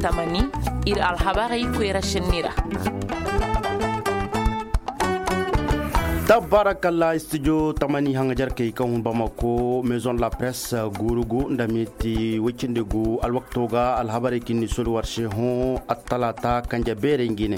tamani ir alhabari kwera shinira. Tabarakallah studio tamani hangajar kai kan Bamako maison la presse gurugu ndamiti wicindegu alwaktoga alhabari kinni sulwar shehon atalata kanja berengine.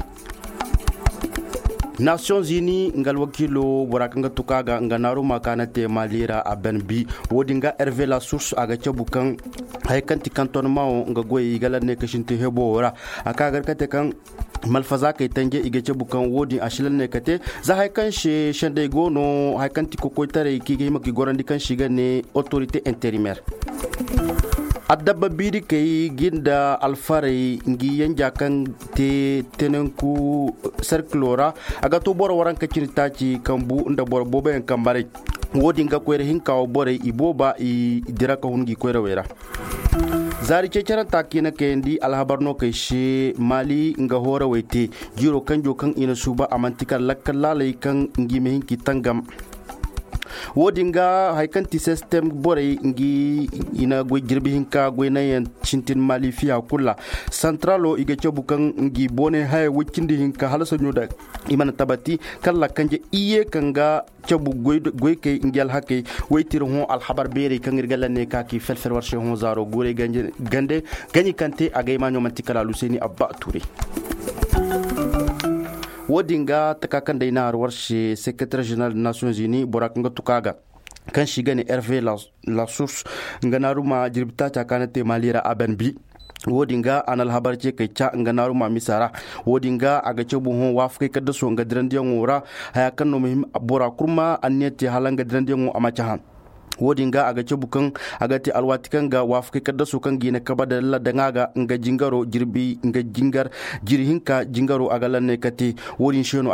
Nations Unies ngal wakilo warakanga tukaga nganaru makana te malira a benbi wodinga Hervé la source aga chabukan haykanti cantonnement nga goyi galane kashinti hebora akagar kate kan malfaza kai tange igeche bukan wodi ashilan ne kate za haykan she shande gono haykanti kokoitare kige maki gorandi kan shiga ne autorité intérimaire adaba biri kai ginda alfarai ngi yanja kan te tenenku cerclora aga to boro waran ka ciritaci kambu nda boro bobe en kambare wodi nga kwere hinka o bore iboba i diraka hungi kwere wera zari ceceran takina kendi alhabarno kai she mali nga hora waite jiro kanjo kan ina suba amantika lakkallalai kan ngi mehinki tangam wodinga haikanti system bore ngi ina gwe jirbi hinka gwe na yan cintin mali fiya kula centralo iga cebukan ngi bone hay wikindi hinka halasa nyoda imana tabati kala kanje iye kanga cebu gwe ke ngal hake waitir hon alhabar bere kan irgala ne kaki felfer warshe hon zaro gore gande ganyi kante agay manyo mantikala luseni abba ture wodinga takakan da ina warshe secrétaire général des Nations Unies borakanga tukaga kan shiga ne Hervé la source nganaruma jirbita takanate malira abanbi wodinga anal habarce kai cha nganaruma misara wodinga aga ce buhon wafkai kada so ngadirandiyan wora hayakan no muhim bora kurma annete halanga dirandiyan amacha wodinga aga ce bukan aga te alwatikan ga wafkai kada so kan gina kaba da lalla dangaga nga jingaro jirbi nga jingar jirhinka jingaro aga lanne kati wodin sheno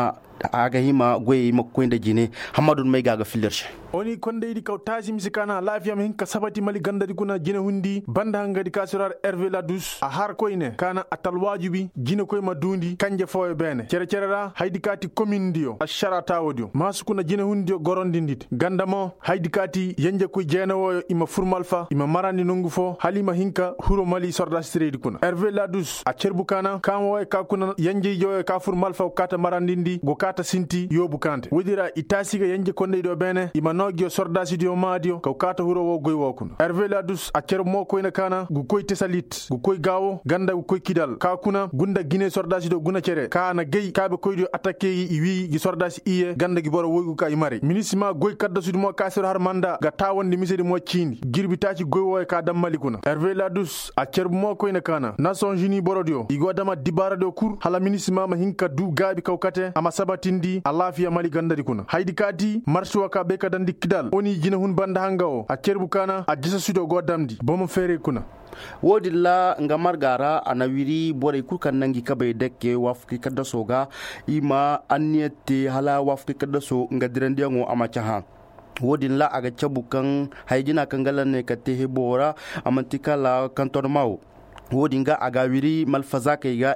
aga hima goyi makoinda jine hamadun mai gaga filarshi oni konde di kautaji misikana lafiya min ka sabati mali gandari kuna jine hundi banda hangadi kasurar Hervé la douce a har koyne kana atal wajibi jine koy madundi kanje foye bene cere haydi kati commune dio ashara tawodio masu kuna jine hundi gorondindit gandamo haydi kati yanje koy jeenawo ima furmalfa ima marani nongu fo halima hinka huro mali sorda streedi kuna Hervé la douce a cerbukana kanwo ka kuna yanje joye ka furmalfa kata marandindi go kata sinti yobu kante wodira itasiga yanje konde do bene ima nogio sordasi dio madio ka kata huro wo goy wokun Hervé la douce a cer mo koyna kana gu koy tesalit gu koy gawo ganda gu koy kidal ka kuna gunda gine sordasi do guna cere kana gey kabe koy do attaquer yi wi gi sordasi iye ganda gi boro woygu ka imari minisma goy kadda sudi mo kasir har manda ga tawandi misedi mo cindi girbitaci goy woy ka dammali kuna Hervé la douce a cer mo koyna kana Nations Unies borodio igo dama dibara do kur hala minisma ma hinka du gabi kawkate ama sabatindi alafiya mali gandari kuna haydi kati marsuwa ka be ka dandi kidal oni jina hun banda hangao a cerbu kana a jisa sudo godamdi bomo fere kuna wodilla nga margara anawiri bore kurkan nangi kabe dekke wafki kada soga ima anniyete hala wafki kada so nga dirandiyango amachaha wodin la aga cabukan haijina kangalan ne kate hebora amantika la cantonnement wodinga agawiri malfaza kaiga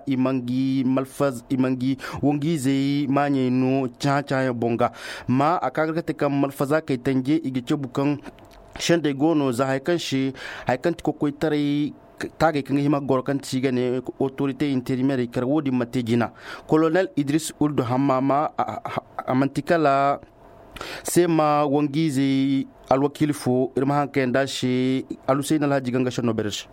imangi wongi zai manye no cha bonga ma akagarkate kam malfaza kai tanje igice bukan shande gono za haikan shi haikan kokoi tare tage kan hima gorkan tiga ne autorité intérimaire kar wodi matejina colonel Idriss Ould Hamama amantikala sema wongizi alwakilfo irma hankenda shi alusaina alhaji ganga shano bersh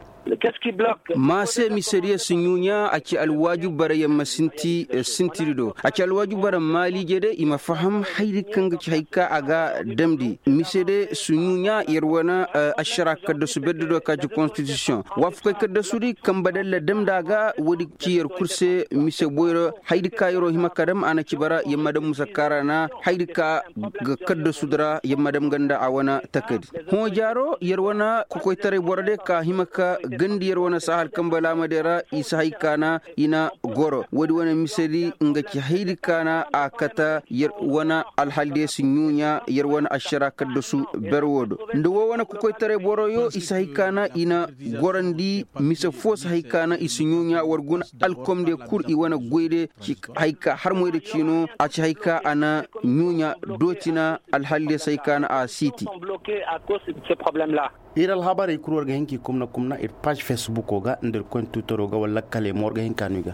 mase miseriya sunyunya aki alwaju bara yamma sintirido aki alwaju bara mali jede ima faham hayri kanga ci hayka aga damdi misede sunyunya yerwana ashara kadda subeddo ka ci constitution wafka kadda suri kambadalla damdaga wodi ci yer kurse mise boyro haydi kayro hima kadam ana ci bara yamma dam musakara na haydi ka kadda sudra yamma dam ganda awana takadi ho jaro yerwana ko tare borade ka himaka gandiyar wani sahal kambala madera isa haikana ina goro wadi wani misali nga ki haidi kana a kata yar wana alhalde sinyunya yar wani ashara kadda su berwodo ndo wani kukoy tare boroyo isa haikana ina gorandi misa fos haikana isinyunya wargun alkomde kur i wana goyde ki haika har moyde kino a ci haika ana nyunya dotina alhalde saikana a city iral habare kuror ga hinki kumna ir page Facebook ga nder kon tutoro ga wala kale morga hinkanuga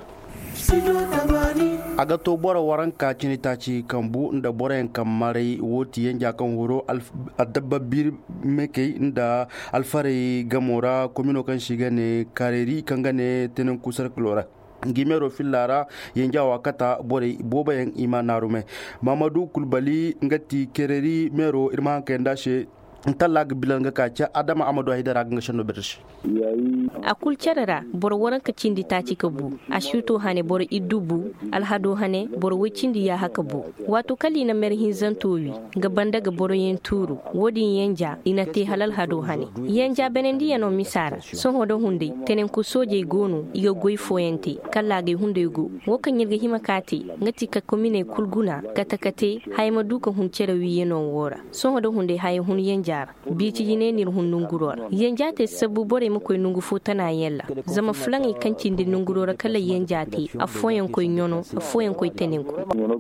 aga to bora waran ka cini taci kambu nda bora en kamare woti yen jakan horo adabba bir meke nda alfare gamora komino kan shigane kareri kangane tenen kusar klora ngimero fillara yenja wakata bore boba yen imanarume Mamadou Kulbali ngati kereri mero irma kenda she talag bilanga kacha Adama Amadou Haidara nga shano bersh a kulcerara bor waran ka cindi taci kabu a shuto hane bor idubu alhado hane bor wicindi ya hakabu wato kali na merhin zantowi ga banda ga bor yen turu wodin yenja ina te halal hado hane yenja benendi yano misara son hodo hunde tenen ku soje gonu iga goy foyente kala ga hunde go wokan yirga himakati ngati ka komine kulguna katakate hayma duka hun cere wi yeno wora son hodo hunde hay hun yenja bici jine nir hun nunguror yenja te sabu bore mu koy nungu futana yella zama flangi kancindi nunguror kala yenja te afoyen koy nyono afoyen koy tenenko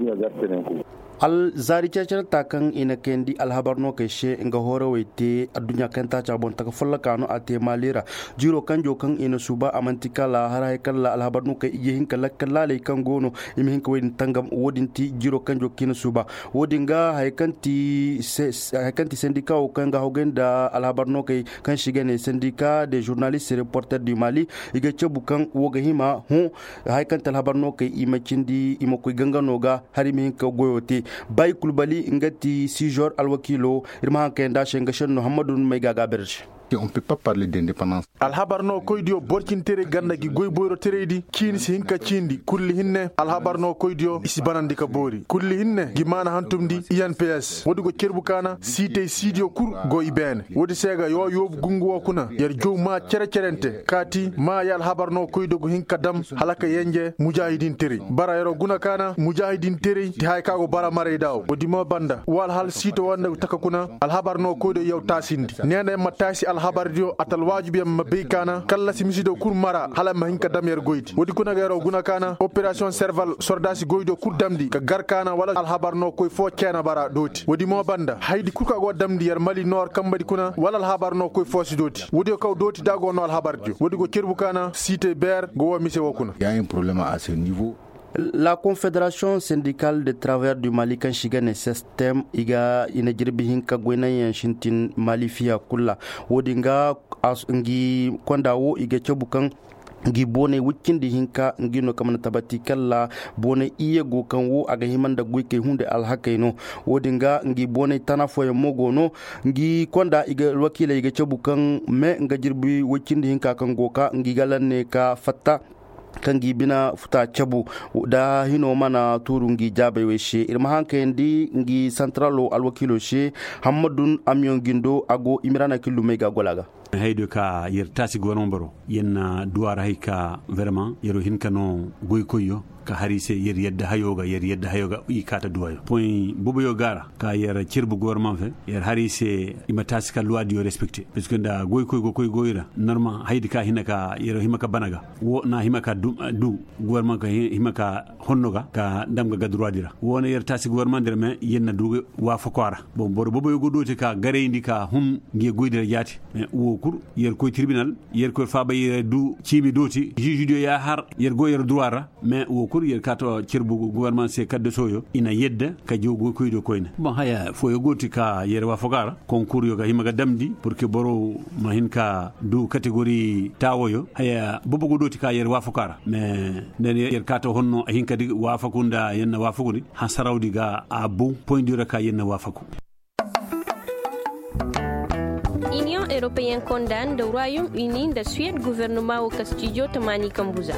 al zari cecer takan ina kendi alhabarno kai she nga horo wete adunya kan ta cabon ta fulla kanu ate malira jiro kanjo kan ina suba amantika la haray kala alhabarno kai yihin kala kala le kan gono imi hin ko tangam wodinti jiro kanjo kin suba wodinga haykanti syndicat o kan ga hogenda alhabarno kai kan shigene syndicat des journalistes et reporters du Mali iga cebu kan woga hima hu haykanti alhabarno kai imacindi imako gangano ga harimi hin ka goyote Bay Kulbali ngati Sijor alwakilo irma kenda shenga shen Muhammadu Maigaga Berge. On peut pas parler d'indépendance. Alhabarno koydio borkin tere ganda gi goy boyro teredi kini si hinka cindi kulli hinne alhabarno koydio isi banandi ka bori kulli hinne gi mana hantumdi INPS wodi go kerbu kana site sidio kur go ibene wodi sega yo yob gungu kuna yar jow ma cerente kati ma yal habarno koydo go hinka dam halaka yenje mujahidin tere bara yaro guna kana mujahidin tere ti hay kago bara mare daw wodi mo banda wal hal sito wanda takakuna alhabarno koydo yow tasindi nene matasi alhabardio atal wajibi mabbe kana kala simisido kur mara hala mahinka damyer goyti wodi kuna garo guna kana operation serval sordasi goydo kur damdi ka gar kana wala alhabarno koy fo cena bara doti wodi mo banda haydi kurka go damdi yar Mali nord kambadi kuna wala alhabarno koy fo si doti wodi ko doti dago no alhabardio wodi go kerbu kana cité ber go wa mise wakuna Il y a un problème à ce niveau. La Confédération syndicale des travailleurs du Mali kan shiga ne system iga ina jirbi hinka gwena yanshintin Mali fiya kula wodinga ngi kondawo iga cebukan ngi bone wikindi hinka ngi no kamana tabati kala bone iye go kan wo aga himanda guike hunde alhakaino wodinga ngi bone tanafo ya mogono ngi konda iga wakila iga cebukan me nga jirbi wikindi hinka kan goka ngi galanne ka fatta kangi bina futa chabu da hino mana turungi jabe weshe irma hankendi ngi centralo alwakilo she Hamadun Amion Gindo ago imirana kilu mega golaga haydo ka yer tasi gouvernement baro yenna duwara hay ka vraiment yero hinkano goy koyo ka harise yer yedda hayoga i kata duwayo point bobo yo gara ka yer cirbu gouvernement fe yer harise ima tasi ka loi dio respecté parce que nda goy goyra normal haydi ka hinaka yero himaka banaga wo na himaka du gouvernement ka himaka honnoga ka damga ga droit dira wona yer tasi gouvernement der men yenna du wa fakora bon bobo yo godoti ka gareyndi ka hum ngi goydira jati wo kur yer koy tribunal yer koy faba yer du cimi doti juge ya har yer go yer droit mais wo kur yer kato cirbu gouvernement se kadde soyo ina yedda ka jogo koydo koyna bon haya fo yo goti ka yer wa fogara concours yo ga himaga damdi pour que boro mahin ka du catégorie tawoyo haya bobo go doti ka yer wa fogara mais nen yer kato honno hinka di wa fakunda yenna wa fugudi han sarawdi ga a bon point dura ka yenna wa faku. Union européenne condamne le Royaume-Uni de Suède gouvernement au Castillo Tamani Kambuza.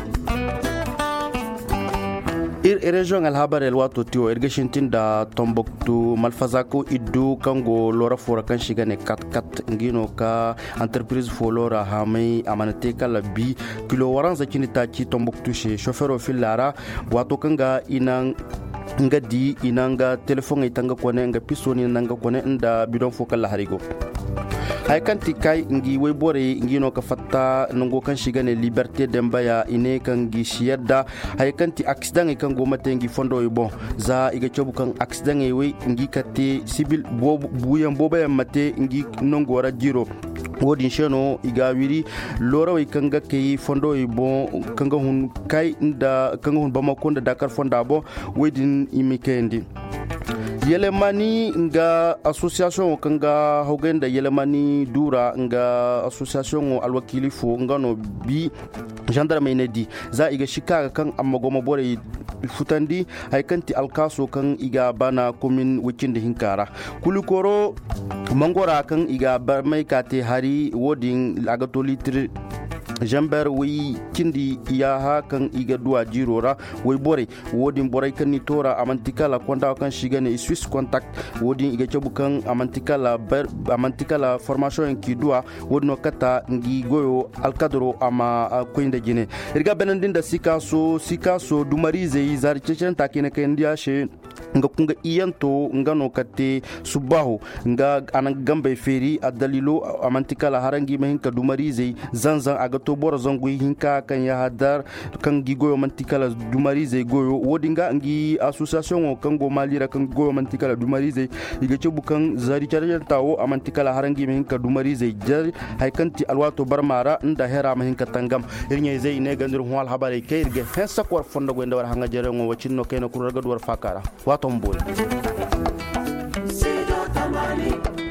Région alhabar elwato tio irgashintin da Tombouctou malfazako iddu kango lora fora kan shigane 4-4 ngino ka entreprise folora hamai amanate kala bi kilo waran zakini tachi Tombouctou she chauffeur filara wato kanga inang ngadi inanga telephone itanga kone nga pisoni nanga kone nda bidon fokal la harigo hay kanti kay ngi way bore ngi no ka fatta nango kan shigane liberté dembaya ine kan gi shiyadda hay kanti accident e kan go mate ngi fondo e bon za iga chobu kan accident e way ngi kate civil buyan boba mate ngi nongo ra jiro wodin sheno iga wiri loro kanga ke fondo bon kanga hun kai nda kanga hun bamako da Dakar fonda bo wedin imikendi yelemani nga association kanga hogenda yelemani dura nga association alwakili fo ngano bi gendarme inedi za iga shikaga kan amma goma bore futandi hay kanti alkaso kan iga bana commune wicinde hinkara kulikoro mangora kan iga barmay kate hari wodin agato litre jamber wi kindi ya ha kan iga duwa jirora way bore wodin boray kan ni tora amantikala konda kan shigane Swiss contact wodin iga cebu kan amantikala formation ki duwa wodno kata ngi goyo alkadro ama koinde jine irga benandinda sikaso dumarize zar chechen takine kendia she nga kunga iyanto ngano kate subahu nga anan gambe feri adalilo amantikala harangi mahinka dumarize zanzan agato boro zangu hinka kan ya hadar kan gigoyo mantikala dumarize goyo wodinga ngi association kan go malira kan goyo mantikala dumarize iga cebu kan zari charjan tawo amantikala harangi mahinka dumarize jar haykanti alwato barmara nda hera mahinka tangam irnya zai ne gandir hwal habare kayrge hensa ko fonda go ndawar hanga jere ngo wacinno kayno ko ragad war fakara wato mbol